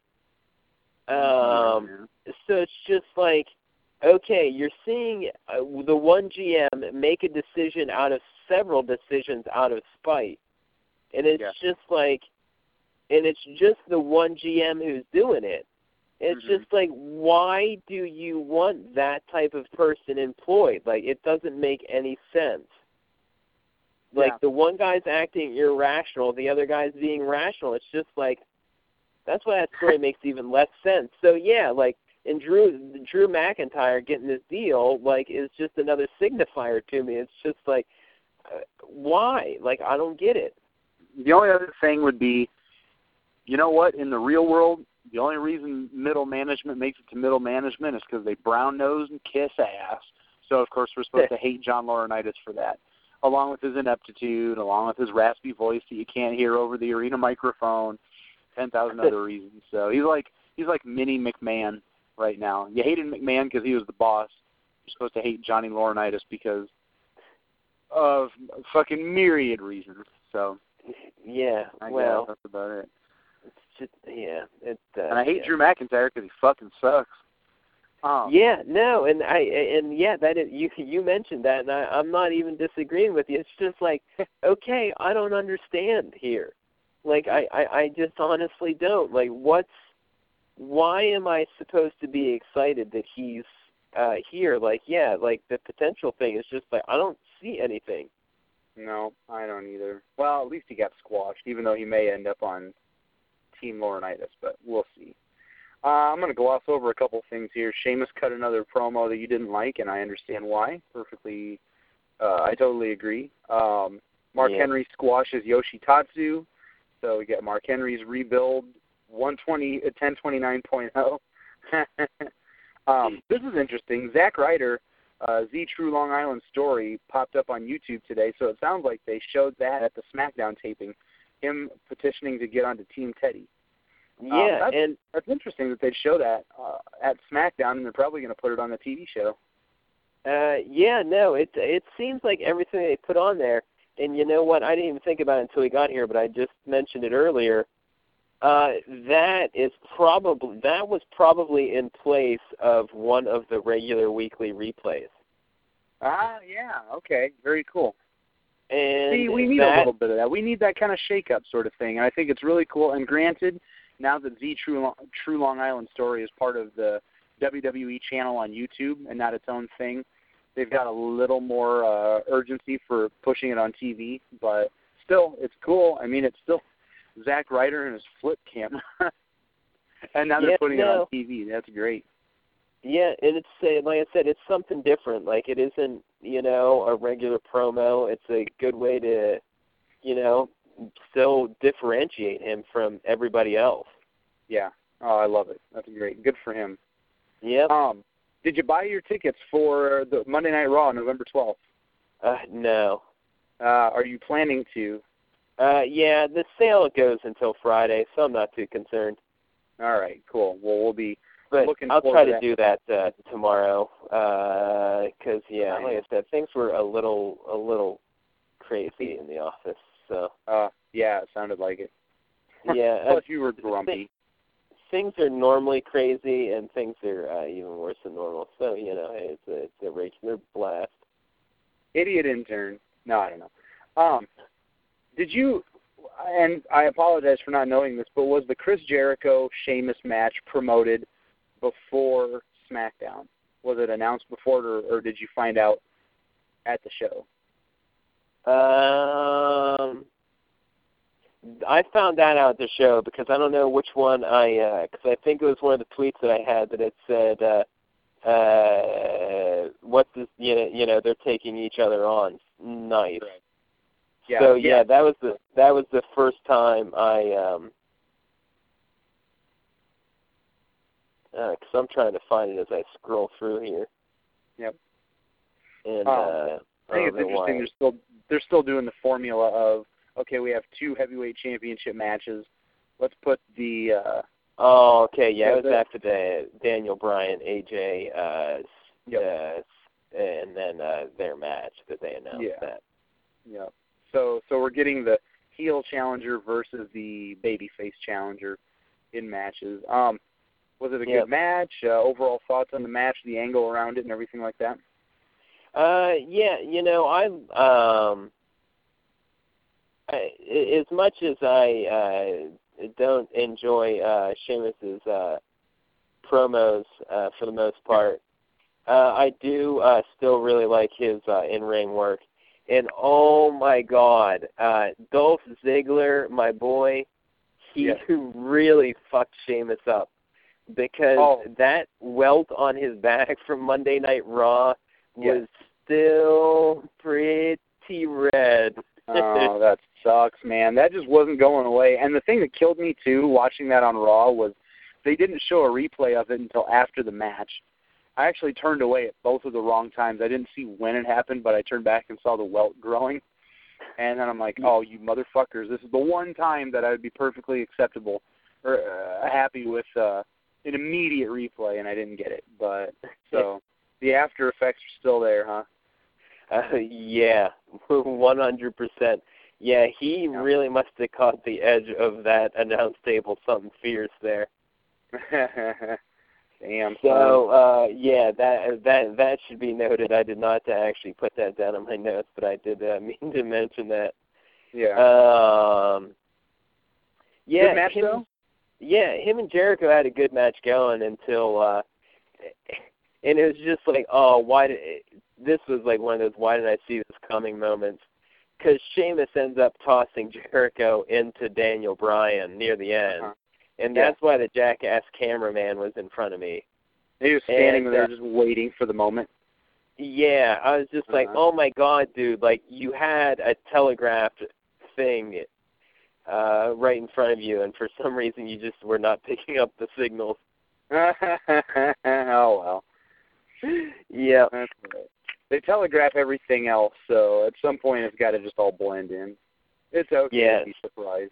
Um, yeah. So it's just like, okay, you're seeing uh, the one G M make a decision out of several decisions out of spite. And it's yeah. just like, and it's just the one G M who's doing it. It's mm-hmm. just like, why do you want that type of person employed? Like, it doesn't make any sense. Like, yeah. the one guy's acting irrational, the other guy's being rational. It's just like, that's why that story makes even less sense. So, yeah, like, and Drew Drew McIntyre getting this deal, like, is just another signifier to me. It's just like, uh, why? Like, I don't get it. The only other thing would be, you know what, in the real world, the only reason middle management makes it to middle management is because they brown nose and kiss ass. So, of course, we're supposed to hate John Laurinaitis for that, along with his ineptitude, along with his raspy voice that you can't hear over the arena microphone, ten thousand other reasons. So he's like he's like mini McMahon right now. You hated McMahon because he was the boss. You're supposed to hate Johnny Laurinaitis because of fucking myriad reasons. So yeah, I well, guess that's about it. It's just yeah, it. Uh, and I hate yeah. Drew McIntyre because he fucking sucks. Um, yeah, no, and I and yeah, that is, you you mentioned that, and I, I'm not even disagreeing with you. It's just like, okay, I don't understand here. Like I, I, I just honestly don't. Like, what's why am I supposed to be excited that he's uh, here? Like, yeah, like the potential thing is just like I don't see anything. No, I don't either. Well, at least he got squashed, even though he may end up on Team Laurinaitis, but we'll see. Uh, I'm going to gloss over a couple things here. Sheamus cut another promo that you didn't like, and I understand why. Perfectly, uh, I totally agree. Um, Mark yeah. Henry squashes Yoshitatsu, so we get Mark Henry's rebuild one twenty, uh, ten twenty-nine point oh. um, this is interesting. Zack Ryder, uh, Z True Long Island Story, popped up on YouTube today, so it sounds like they showed that at the SmackDown taping, him petitioning to get onto Team Teddy. Yeah, um, that's, and that's interesting that they'd show that uh, at SmackDown, and they're probably going to put it on the T V show. Uh, yeah, no, it it seems like everything they put on there, and you know what? I didn't even think about it until we got here, but I just mentioned it earlier. Uh, that is probably that was probably in place of one of the regular weekly replays. Ah, yeah, okay, very cool. And See, we need that, a little bit of that. We need that kind of shake-up sort of thing, and I think it's really cool. And granted, now that Z True Long, True Long Island Story is part of the W W E channel on YouTube and not its own thing, they've got a little more uh, urgency for pushing it on T V. But still, it's cool. I mean, it's still Zack Ryder and his flip camera, and now they're yeah, putting no. it on T V. That's great. Yeah, and it's uh, like I said, it's something different. Like it isn't, you know, a regular promo. It's a good way to, you know, still differentiate him from everybody else. Yeah. Oh, I love it. That's great. Good for him. Yep. Um, did you buy your tickets for the Monday Night Raw, November twelfth? Uh, no. Uh, are you planning to? Uh, yeah, the sale goes until Friday, so I'm not too concerned. All right, cool. Well, we'll be but looking I'll forward try to to that. do that uh, tomorrow, because uh, yeah, Right. like I said, things were a little a little crazy in the office. So. Uh, yeah, it sounded like it. Yeah. Plus, you were grumpy. Things are normally crazy, and things are uh, even worse than normal. So you know, hey, it's a it's a regular blast. Idiot intern. No, I don't know. Um, did you? And I apologize for not knowing this, but was the Chris Jericho Sheamus match promoted before SmackDown? Was it announced before, or, or did you find out at the show? Um, I found that out at the show because I don't know which one I, because uh, I think it was one of the tweets that I had that it said, uh, uh, what's this, you know, you know, they're taking each other on. Nice. Right. Yeah, so yeah, yeah, that was the that was the first time I, um, because uh, I'm trying to find it as I scroll through here. Yep. And um, uh, I think it's interesting. They're still they're still doing the formula of, okay, we have two heavyweight championship matches. Let's put the. Uh, oh, okay, yeah, it was the, after the Daniel Bryan, A J, uh, yep. uh, and then uh, their match that they announced yeah. that. Yeah. So so we're getting the heel challenger versus the babyface challenger in matches. Um, was it a yep. good match? Uh, overall thoughts on the match, the angle around it, and everything like that? Uh, yeah, you know, I um, I, as much as I uh, don't enjoy uh, Sheamus's uh, promos uh, for the most part, uh, I do uh, still really like his uh, in-ring work. And oh my God, uh, Dolph Ziggler, my boy, he yeah. really fucked Sheamus up because oh. that welt on his back from Monday Night Raw was yeah. still pretty red. Oh, that sucks, man. That just wasn't going away. And the thing that killed me, too, watching that on Raw was they didn't show a replay of it until after the match. I actually turned away at both of the wrong times. I didn't see when it happened, but I turned back and saw the welt growing. And then I'm like, oh, you motherfuckers, this is the one time that I would be perfectly acceptable or uh, happy with uh, an immediate replay, and I didn't get it. But so the after effects are still there, huh? Uh, yeah, one hundred percent. Yeah, he yeah. really must have caught the edge of that announce table something fierce there. Damn. So, uh, yeah, that that that should be noted. I did not actually put that down in my notes, but I did uh, mean to mention that. Yeah. Um, yeah, good match, him, though? Yeah, him and Jericho had a good match going until, uh, and it was just like, oh, why did it, this was like one of those why did I see this coming moments? Because Sheamus ends up tossing Jericho into Daniel Bryan near the end. Uh-huh. And yeah. that's why the jackass cameraman was in front of me. He was standing and, there uh, just waiting for the moment. Yeah, I was just uh-huh. like, oh my God, dude, like you had a telegraphed thing uh, right in front of you, and for some reason you just were not picking up the signals. Oh, well. Yeah. That's right. They telegraph everything else, so at some point it's got to just all blend in. It's okay yes. to be surprised.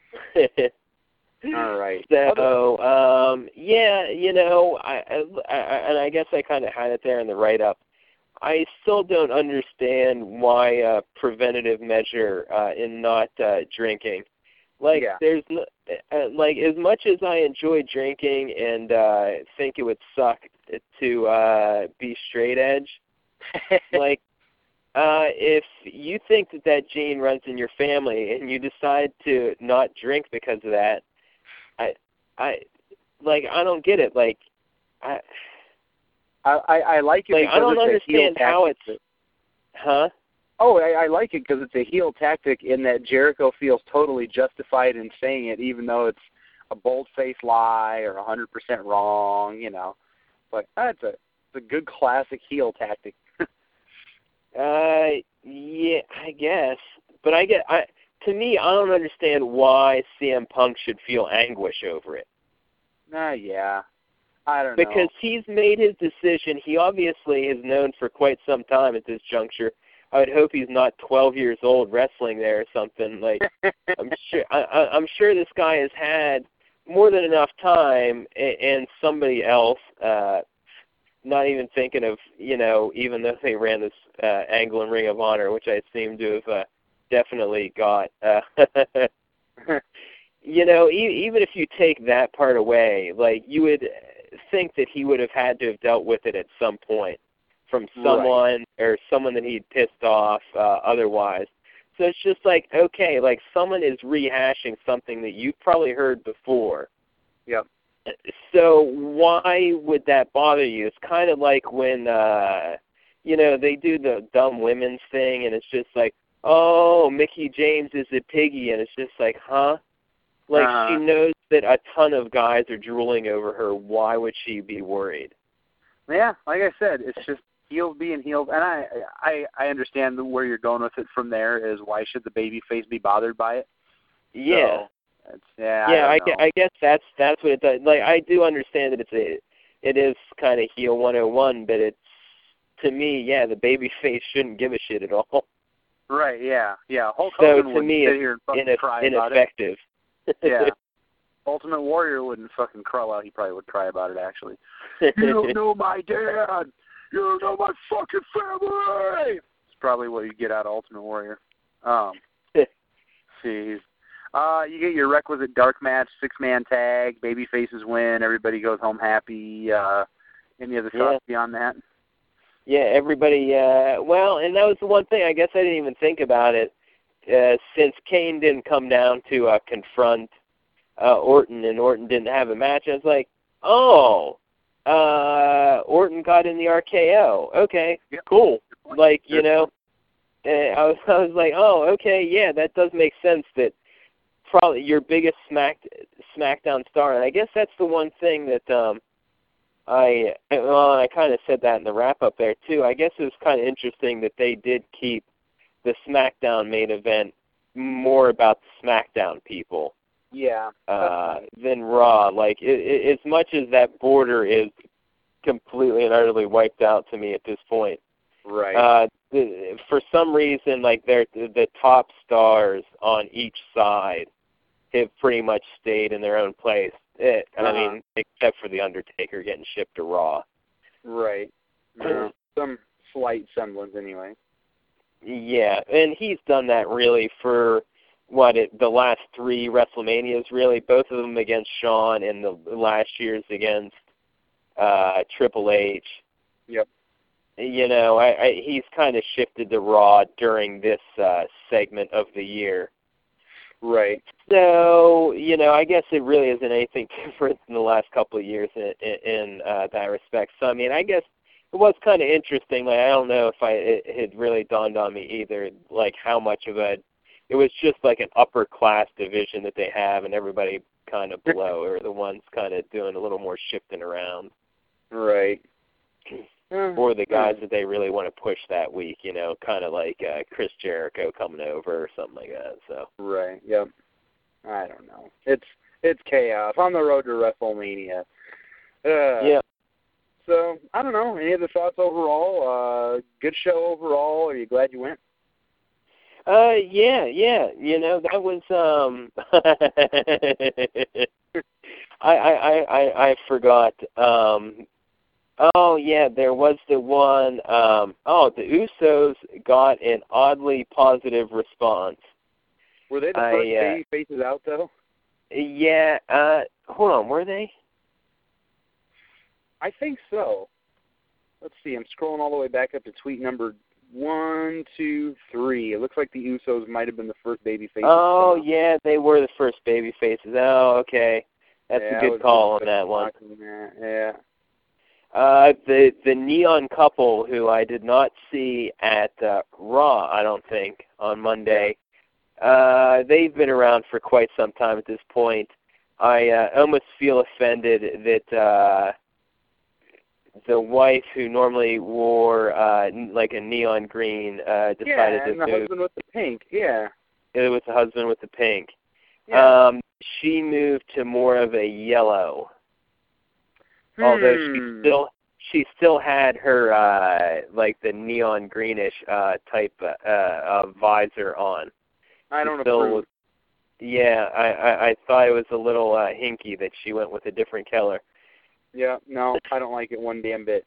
All right. So, um, yeah, you know, I, I, I and I guess I kind of had it there in the write-up. I still don't understand why uh, preventative measure uh, in not uh, drinking. Like, yeah. there's no, uh, like as much as I enjoy drinking and uh, think it would suck to uh, be straight edge, like. Uh, if you think that that gene runs in your family and you decide to not drink because of that, I, I, like, I don't get it. Like, I, I, I like it. Like, because I don't it's understand how it's, huh? Oh, I, I like it because it's a heel tactic in that Jericho feels totally justified in saying it, even though it's a bold-faced lie or one hundred percent wrong. You know, but that's a, it's a good classic heel tactic. Uh, yeah, I guess. But I get, I to me, I don't understand why C M Punk should feel anguish over it. Uh, yeah. I don't because know. Because he's made his decision. He obviously is known for quite some time at this juncture. I would hope he's not twelve years old wrestling there or something. Like, I'm sure, I, I'm sure this guy has had more than enough time, and, and somebody else, uh, not even thinking of, you know, even though they ran this uh, Angle and Ring of Honor, which I seem to have uh, definitely got. Uh, you know, e- even if you take that part away, like, you would think that he would have had to have dealt with it at some point from someone right. or someone that he'd pissed off uh, otherwise. So it's just like, okay, like someone is rehashing something that you've probably heard before. Yep. So why would that bother you? It's kind of like when, uh, you know, they do the dumb women's thing, and it's just like, oh, Mickie James is a piggy, and it's just like, huh? Like, uh, she knows that a ton of guys are drooling over her. Why would she be worried? Yeah, like I said, it's just heels being heels, and I, I, I understand where you're going with it from there. Is why should the baby face be bothered by it? Yeah. So, it's, yeah, Yeah, I, I, don't gue- know. I guess that's that's what it does. Like, I do understand that it's a, it is kind of heel one oh one, but it's, to me, yeah, the baby face shouldn't give a shit at all. Right? Yeah, yeah. Hulk So Hogan to wouldn't me, sit it's here and fucking ineff- cry about it. ineffective. Yeah. Ultimate Warrior wouldn't fucking cry. Well, he probably would cry about it, actually. You don't know my dad. You don't know my fucking family. It's probably what you get out of Ultimate Warrior. Um, jeez. Uh, you get your requisite dark match, six-man tag, baby faces win, everybody goes home happy. Uh, any other thoughts Yeah. beyond that? Yeah, everybody, uh, well, and that was the one thing, I guess I didn't even think about it. Uh, since Kane didn't come down to uh, confront uh, Orton, and Orton didn't have a match, I was like, oh, uh, Orton got in the R K O. Okay, Yep. cool. Like, you Good know, uh, I was I was like, oh, okay, yeah, that does make sense that probably your biggest Smack SmackDown star, and I guess that's the one thing that um, I, well, I kind of said that in the wrap-up there, too. I guess it was kind of interesting that they did keep the SmackDown main event more about the SmackDown people. Yeah. Uh, than Raw. Like, it, it, as much as that border is completely and utterly wiped out to me at this point. Right. Uh, the, for some reason, like, they're, the top stars on each side have pretty much stayed in their own place. It, Uh-huh. I mean, except for The Undertaker getting shipped to Raw. Right. Uh, some slight semblance, anyway. Yeah, and he's done that really for what it the last three WrestleManias, really, both of them against Shawn, and the last year's against uh, Triple H. Yep. You know, I, I he's kind of shifted to Raw during this uh, segment of the year. Right. So, you know, I guess it really isn't anything different in the last couple of years in, in, in uh, that respect. So, I mean, I guess it was kind of interesting. Like, I don't know if I it had really dawned on me either, like how much of a, it was just like an upper class division that they have, and everybody kind of below are the ones kind of doing a little more shifting around. Right. Or the guys that they really want to push that week, you know, kind of like uh, Chris Jericho coming over or something like that. So. Right. Yep. I don't know. It's it's chaos on the road to WrestleMania. Uh, yeah. So I don't know. Any other thoughts overall? Uh, good show overall. Are you glad you went? Uh, yeah, yeah. You know, that was um. I, I, I, I forgot. Um. Oh yeah, there was the one. Um. Oh, the Usos got an oddly positive response. Were they the I, first uh, baby faces out though? Yeah. Uh. Hold on. Were they? I think so. Let's see. I'm scrolling all the way back up to tweet number one, two, three. It looks like the Usos might have been the first baby faces. Oh yeah, they were the first baby faces. Oh, okay. That's yeah, a good call on that one. That. Yeah. Uh, the the Neon couple, who I did not see at uh, Raw, I don't think, on Monday. Uh, they've been around for quite some time at this point. I uh, almost feel offended that uh, the wife, who normally wore uh, like a neon green, uh, decided yeah, and to the move. husband with the pink. Yeah. It was the husband with the pink. Yeah. Um, she moved to more of a yellow. Although she Hmm. still she still had her uh, like the neon greenish uh, type uh, uh, visor on. I She don't still approve. was- Yeah, I, I I thought it was a little uh, hinky that she went with a different color. Yeah, no, I don't like it one damn bit.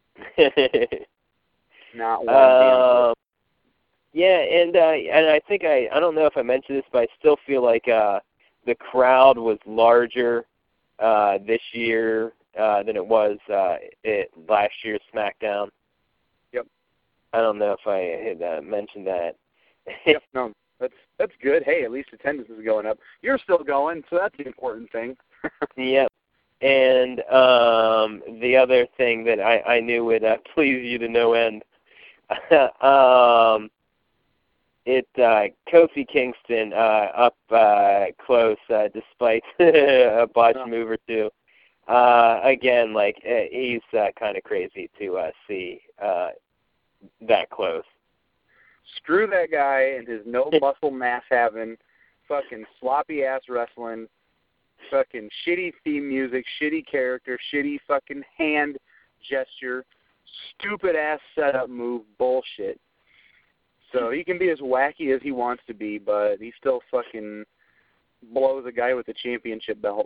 Not one um, yeah, and uh, and I think I I don't know if I mentioned this, but I still feel like uh, the crowd was larger uh, this year uh, than it was uh, at last year's SmackDown. Yep. I don't know if I had uh, mentioned that. damn. Yep, no, that's that's good. Hey, at least attendance is going up. You're still going, so that's the important thing. Yep. And um, the other thing that I, I knew would uh, please you to no end, um, it uh, Kofi Kingston uh, up uh, close uh, despite a botched Oh. move or two. Uh, again, like uh, he's uh, kind of crazy to uh, see uh, that close. Screw that guy and his no muscle mass having, fucking sloppy ass wrestling, fucking shitty theme music, shitty character, shitty fucking hand gesture, stupid ass setup move bullshit. So he can be as wacky as he wants to be, but he still fucking blows a guy with a championship belt.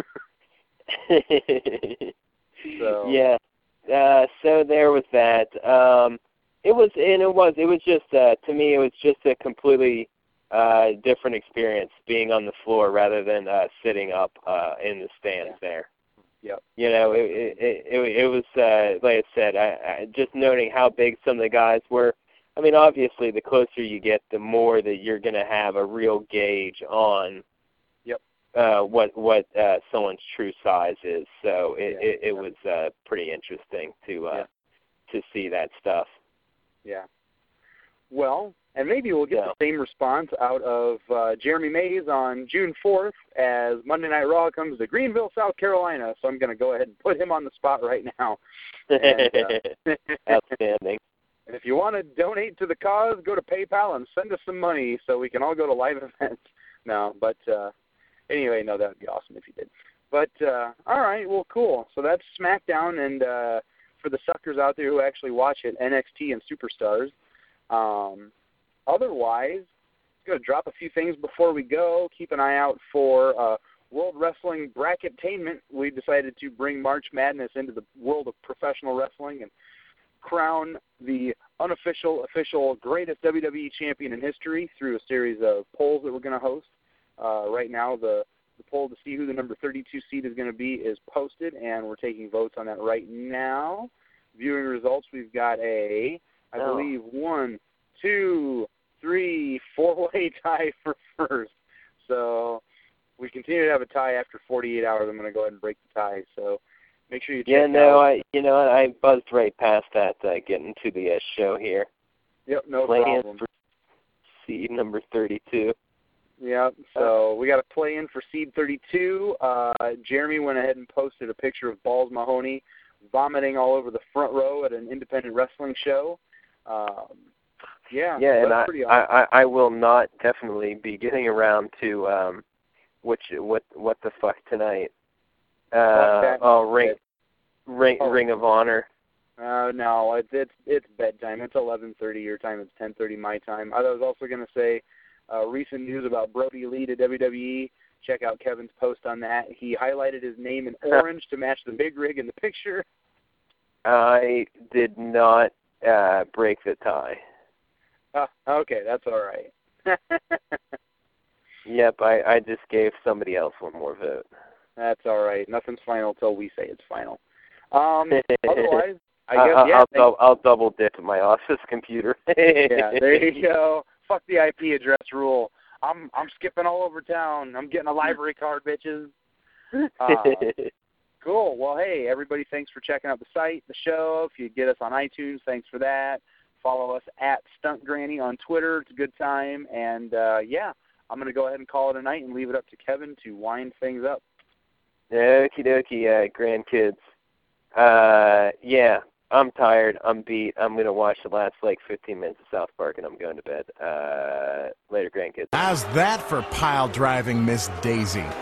So. Yeah. Uh, so there was that. Um, it was, and it was, it was just uh, to me, it was just a completely uh, different experience being on the floor rather than uh, sitting up uh, in the stands Yeah. there. Yep. You know, it it it, it was uh, like I said, I, I, just noting how big some of the guys were. I mean, obviously, the closer you get, the more that you're going to have a real gauge on Yep. uh, what what uh, someone's true size is. So it Yeah. it, it was uh, pretty interesting to uh, Yeah. to see that stuff. Yeah. Well, and maybe we'll get Yeah. the same response out of uh, Jeremy Mays on June fourth as Monday Night Raw comes to Greenville, South Carolina. So I'm going to go ahead and put him on the spot right now. And, uh, Outstanding. And if you want to donate to the cause, go to PayPal and send us some money so we can all go to live events. No, but uh, anyway, no, that would be awesome if you did. But, uh, all right, well, cool. So that's SmackDown, and uh, for the suckers out there who actually watch it, N X T and Superstars. Um, otherwise, going to drop a few things before we go. Keep an eye out for uh, World Wrestling Bracketainment. We decided to bring March Madness into the world of professional wrestling and crown the unofficial, official greatest W W E champion in history through a series of polls that we're going to host. Uh, right now, the, the poll to see who the number thirty-two seed is going to be is posted, and we're taking votes on that right now. Viewing results, we've got a, I Oh. believe, one, two, three, four-way tie for first. So we continue to have a tie after forty-eight hours. I'm going to go ahead and break the tie. So make sure you check Yeah, no, out. I you know I buzzed right past that uh, getting to the uh, show here. Yep, no Playing problem. for seed number thirty-two. Yeah, so we got to play in for seed thirty-two. Uh, Jeremy went ahead and posted a picture of Balls Mahoney vomiting all over the front row at an independent wrestling show. Um, yeah, Yeah, so and that's I, pretty awesome. I, I will not definitely be getting around to um, which what what the fuck tonight. Uh, that oh, ring, shit. ring, Oh. Ring of Honor. Uh, no, it's it's it's bedtime. It's eleven thirty your time. It's ten thirty my time. I was also going to say uh, recent news about Brody Lee to W W E. Check out Kevin's post on that. He highlighted his name in orange to match the big rig in the picture. I did not uh, break the tie. Uh, okay, that's all right. Yep, I, I just gave somebody else one more vote. That's all right. Nothing's final till we say it's final. Um, otherwise, I guess, I'll, yeah. I'll, thank- dou- I'll double dip at my office computer. yeah, there you go. Fuck the I P address rule. I'm I'm skipping all over town. I'm getting a library card, bitches. Uh, cool. Well, hey, everybody, thanks for checking out the site, the show. If you get us on iTunes, thanks for that. Follow us at Stunt Granny on Twitter. It's a good time. And, uh, yeah, I'm going to go ahead and call it a night and leave it up to Kevin to wind things up. Okie dokie, uh, grandkids. Uh, yeah, I'm tired. I'm beat. I'm going to watch the last, like, fifteen minutes of South Park, and I'm going to bed. Uh, later, grandkids. How's that for pile driving, Miss Daisy?